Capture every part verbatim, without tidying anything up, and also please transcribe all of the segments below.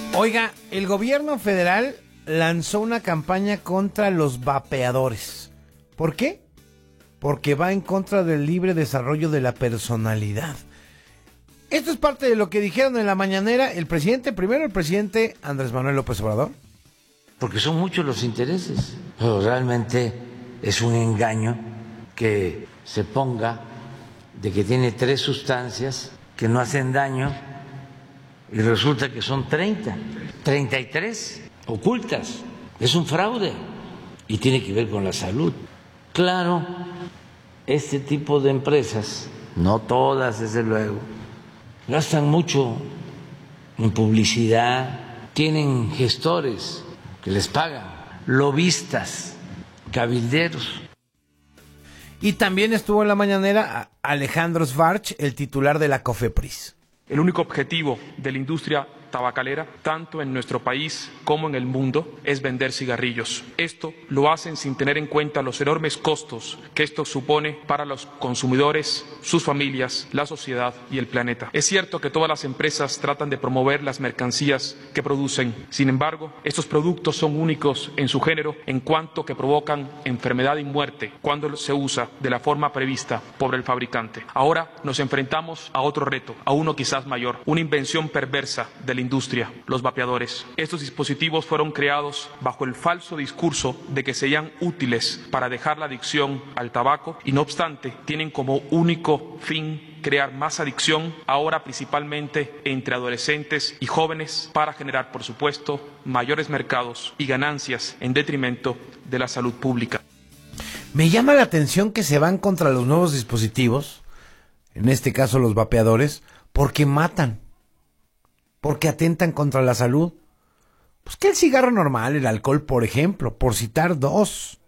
Oiga, el gobierno federal lanzó una campaña contra los vapeadores. ¿Por qué? Porque va en contra del libre desarrollo de la personalidad. Esto es parte de lo que dijeron en la mañanera el presidente, primero el presidente Andrés Manuel López Obrador. Porque son muchos los intereses, pero realmente es un engaño que se ponga de que tiene tres sustancias que no hacen daño y resulta que son treinta, treinta y tres ocultas. Es un fraude y tiene que ver con la salud. Claro, este tipo de empresas, no todas desde luego, gastan mucho en publicidad, tienen gestores que les pagan, lobistas, cabilderos. Y también estuvo en la mañanera Alejandro Schwartz, el titular de la COFEPRIS. El único objetivo de la industria tabacalera, tanto en nuestro país como en el mundo, es vender cigarrillos. Esto lo hacen sin tener en cuenta los enormes costos que esto supone para los consumidores, sus familias, la sociedad y el planeta. Es cierto que todas las empresas tratan de promover las mercancías que producen. Sin embargo, estos productos son únicos en su género en cuanto que provocan enfermedad y muerte cuando se usa de la forma prevista por el fabricante. Ahora nos enfrentamos a otro reto, a uno quizás mayor, una invención perversa de la industria, los vapeadores. Estos dispositivos fueron creados bajo el falso discurso de que serían útiles para dejar la adicción al tabaco y no obstante tienen como único fin crear más adicción, ahora principalmente entre adolescentes y jóvenes, para generar, por supuesto, mayores mercados y ganancias en detrimento de la salud pública. Me llama la atención que se van contra los nuevos dispositivos, en este caso los vapeadores, porque matan. Porque atentan contra la salud. Pues que el cigarro normal, el alcohol, por ejemplo, por citar dos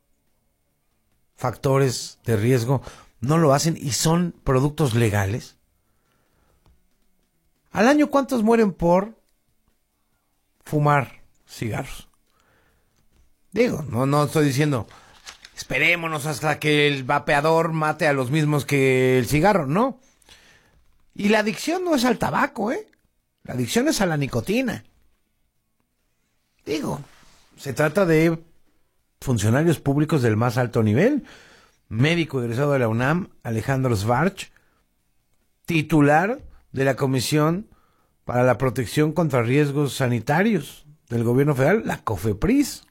factores de riesgo, no lo hacen y son productos legales. Al año, ¿cuántos mueren por fumar cigarros? Digo, no, no estoy diciendo, esperémonos hasta que el vapeador mate a los mismos que el cigarro, no. Y la adicción no es al tabaco, ¿eh? La adicción es a la nicotina. Digo, se trata de funcionarios públicos del más alto nivel. Médico egresado de la UNAM, Alejandro Schwartz, titular de la Comisión para la Protección contra Riesgos Sanitarios del Gobierno Federal, la COFEPRIS.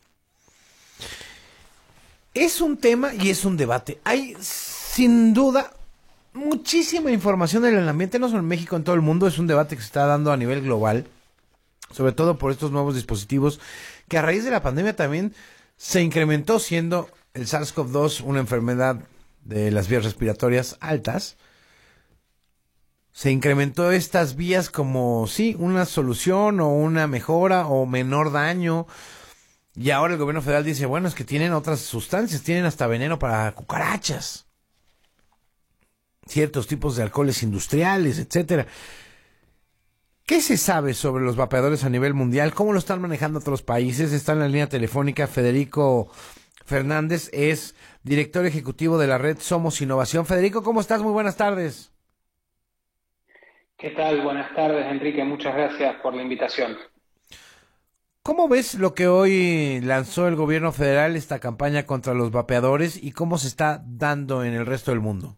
Es un tema y es un debate. Hay, sin duda, muchísima información en el ambiente, no solo en México, en todo el mundo. Es un debate que se está dando a nivel global, sobre todo por estos nuevos dispositivos que a raíz de la pandemia también se incrementó, siendo el SARS-CoV dos una enfermedad de las vías respiratorias altas. Se incrementó estas vías como, sí, una solución o una mejora o menor daño. Y ahora el gobierno federal dice, bueno, es que tienen otras sustancias, tienen hasta veneno para cucarachas, ciertos tipos de alcoholes industriales, etcétera. ¿Qué se sabe sobre los vapeadores a nivel mundial? ¿Cómo lo están manejando otros países? Está en la línea telefónica Federico Fernández, es director ejecutivo de la red Somos Innovación. Federico, ¿cómo estás? Muy buenas tardes. ¿Qué tal? Buenas tardes, Enrique. Muchas gracias por la invitación. ¿Cómo ves lo que hoy lanzó el gobierno federal, esta campaña contra los vapeadores, y cómo se está dando en el resto del mundo?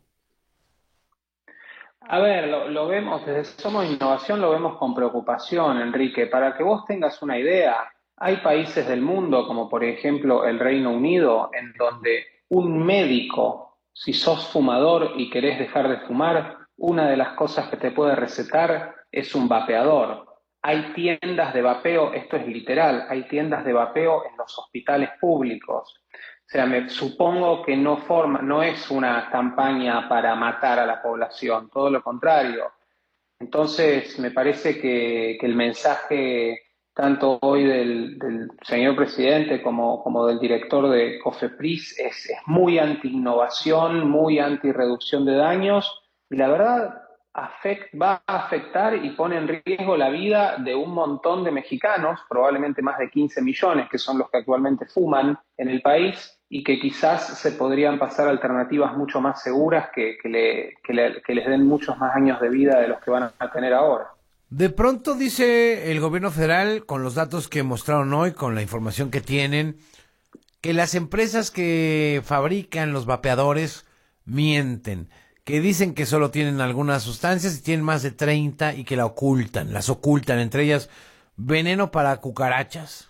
A ver, lo, lo vemos, desde Somos Innovación lo vemos con preocupación, Enrique. Para que vos tengas una idea, hay países del mundo, como por ejemplo el Reino Unido, en donde un médico, si sos fumador y querés dejar de fumar, una de las cosas que te puede recetar es un vapeador. Hay tiendas de vapeo, esto es literal, hay tiendas de vapeo en los hospitales públicos. O sea, me supongo que no forma, no es una campaña para matar a la población, todo lo contrario. Entonces, me parece que, que el mensaje, tanto hoy del, del señor presidente como, como del director de COFEPRIS, es, es muy anti-innovación, muy anti-reducción de daños, y la verdad afect, va a afectar y pone en riesgo la vida de un montón de mexicanos, probablemente más de quince millones, que son los que actualmente fuman en el país, y que quizás se podrían pasar alternativas mucho más seguras que, que, le, que, le, que les den muchos más años de vida de los que van a tener ahora. De pronto dice el gobierno federal, con los datos que mostraron hoy, con la información que tienen, que las empresas que fabrican los vapeadores mienten, que dicen que solo tienen algunas sustancias y tienen más de treinta y que la ocultan, las ocultan, entre ellas veneno para cucarachas.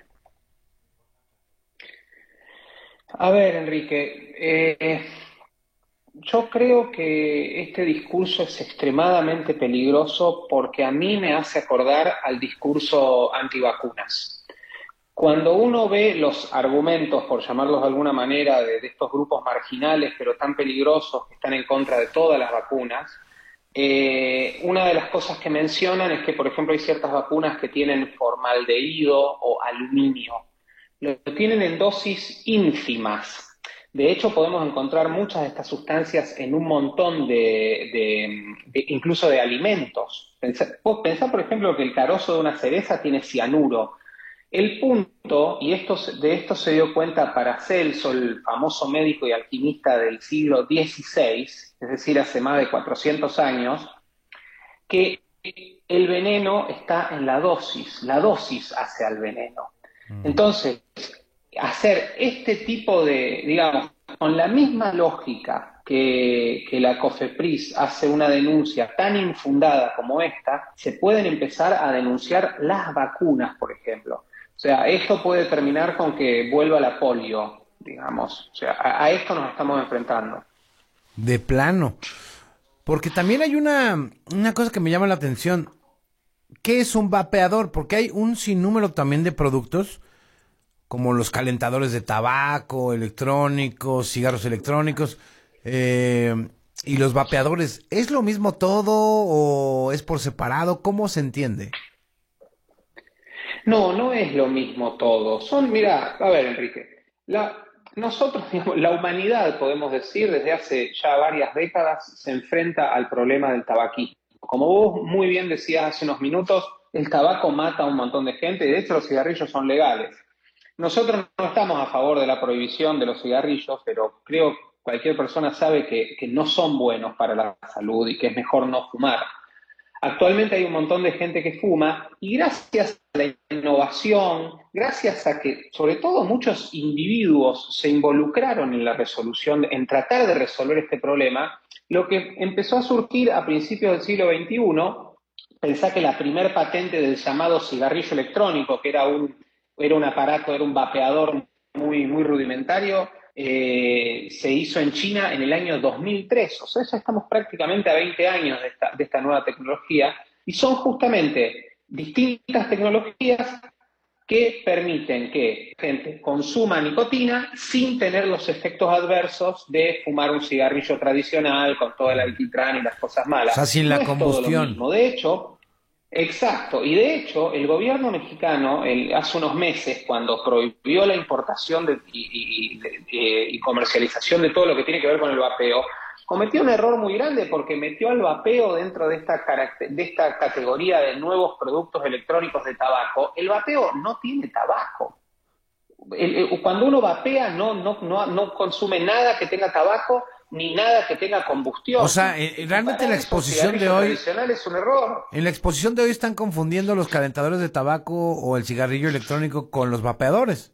A ver, Enrique, eh, yo creo que este discurso es extremadamente peligroso porque a mí me hace acordar al discurso antivacunas. Cuando uno ve los argumentos, por llamarlos de alguna manera, de, de estos grupos marginales, pero tan peligrosos, que están en contra de todas las vacunas, eh, una de las cosas que mencionan es que, por ejemplo, hay ciertas vacunas que tienen formaldehído o aluminio. Lo tienen en dosis ínfimas. De hecho, podemos encontrar muchas de estas sustancias en un montón de, de, de incluso de alimentos. Pensá, vos pensá, por ejemplo, que el carozo de una cereza tiene cianuro. El punto, y esto, de esto se dio cuenta Paracelso, el famoso médico y alquimista del siglo dieciséis, es decir, hace más de cuatrocientos años, que el veneno está en la dosis, la dosis hace al veneno. Entonces, hacer este tipo de, digamos, con la misma lógica que, que la COFEPRIS hace una denuncia tan infundada como esta, se pueden empezar a denunciar las vacunas, por ejemplo. O sea, esto puede terminar con que vuelva la polio, digamos. O sea, a, a esto nos estamos enfrentando. De plano. Porque también hay una, una cosa que me llama la atención. ¿Qué es un vapeador? Porque hay un sinnúmero también de productos, como los calentadores de tabaco, electrónicos, cigarros electrónicos, eh, y los vapeadores. ¿Es lo mismo todo o es por separado? ¿Cómo se entiende? No, no es lo mismo todo. Son, mira, a ver, Enrique, la, nosotros, digamos, la humanidad, podemos decir, desde hace ya varias décadas, se enfrenta al problema del tabaquismo. Como vos muy bien decías hace unos minutos, el tabaco mata a un montón de gente y de hecho los cigarrillos son legales. Nosotros no estamos a favor de la prohibición de los cigarrillos, pero creo que cualquier persona sabe que, que no son buenos para la salud y que es mejor no fumar. Actualmente hay un montón de gente que fuma y gracias a la innovación, gracias a que sobre todo muchos individuos se involucraron en la resolución, en tratar de resolver este problema, lo que empezó a surgir a principios del siglo veintiuno, pensá que la primer patente del llamado cigarrillo electrónico, que era un, era un aparato, era un vapeador muy, muy rudimentario, Eh, se hizo en China en el año dos mil tres, o sea, ya estamos prácticamente a veinte años de esta, de esta nueva tecnología, y son justamente distintas tecnologías que permiten que la gente consuma nicotina sin tener los efectos adversos de fumar un cigarrillo tradicional con todo el alquitrán y las cosas malas. O sea, sin la no combustión. Es todo lo mismo. De hecho, exacto, y de hecho el gobierno mexicano el, hace unos meses cuando prohibió la importación de, y, y, de, de, y comercialización de todo lo que tiene que ver con el vapeo, cometió un error muy grande porque metió al vapeo dentro de esta, de esta categoría de nuevos productos electrónicos de tabaco. El vapeo no tiene tabaco. El, el, cuando uno vapea no, no, no, no consume nada que tenga tabaco ni nada que tenga combustión. O sea, eh, realmente la exposición de hoy es un error. En la exposición de hoy están confundiendo los calentadores de tabaco o el cigarrillo electrónico con los vapeadores.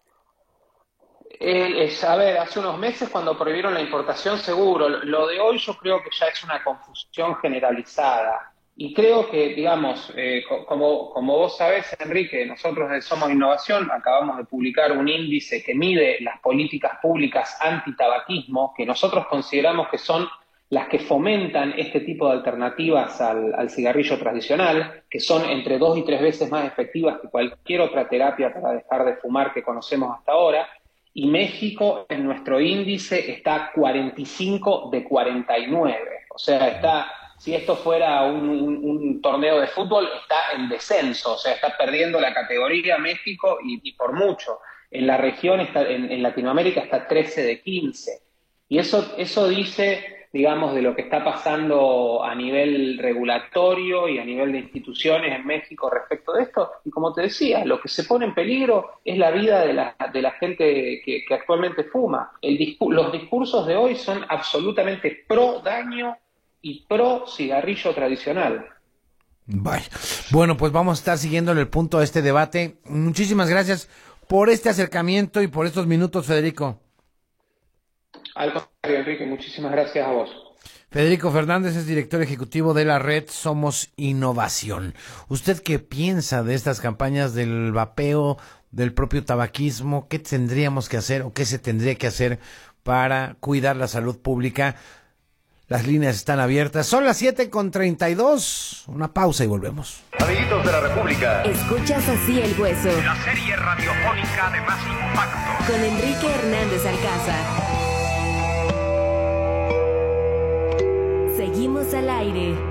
El, es, a ver, hace unos meses cuando prohibieron la importación, seguro. Lo de hoy yo creo que ya es una confusión generalizada. Y creo que, digamos, eh, como, como vos sabés, Enrique, nosotros de Somos Innovación acabamos de publicar un índice que mide las políticas públicas antitabaquismo, que nosotros consideramos que son las que fomentan este tipo de alternativas al, al cigarrillo tradicional, que son entre dos y tres veces más efectivas que cualquier otra terapia para dejar de fumar que conocemos hasta ahora. Y México, en nuestro índice, está cuarenta y cinco de cuarenta y nueve. O sea, está... Si esto fuera un, un, un torneo de fútbol, está en descenso, o sea, está perdiendo la categoría México y, y por mucho. En la región, está, en, en Latinoamérica, está trece de quince. Y eso, eso dice, digamos, de lo que está pasando a nivel regulatorio y a nivel de instituciones en México respecto de esto. Y como te decía, lo que se pone en peligro es la vida de la, de la gente que, que actualmente fuma. El discu- los discursos de hoy son absolutamente pro daño y pro cigarrillo tradicional. Bye. Bueno, pues vamos a estar siguiéndole el punto a este debate. Muchísimas gracias por este acercamiento y por estos minutos, Federico. Al contrario, Enrique, muchísimas gracias a vos. Federico Fernández es director ejecutivo de la red Somos Innovación. ¿Usted qué piensa de estas campañas del vapeo, del propio tabaquismo? ¿Qué tendríamos que hacer o qué se tendría que hacer para cuidar la salud pública? Las líneas están abiertas. Son las siete con treinta y dos. Una pausa y volvemos. Amiguitos de la República. Escuchas Así el Hueso. La serie radiofónica de más impacto. Con Enrique Hernández Alcázar. Seguimos al aire.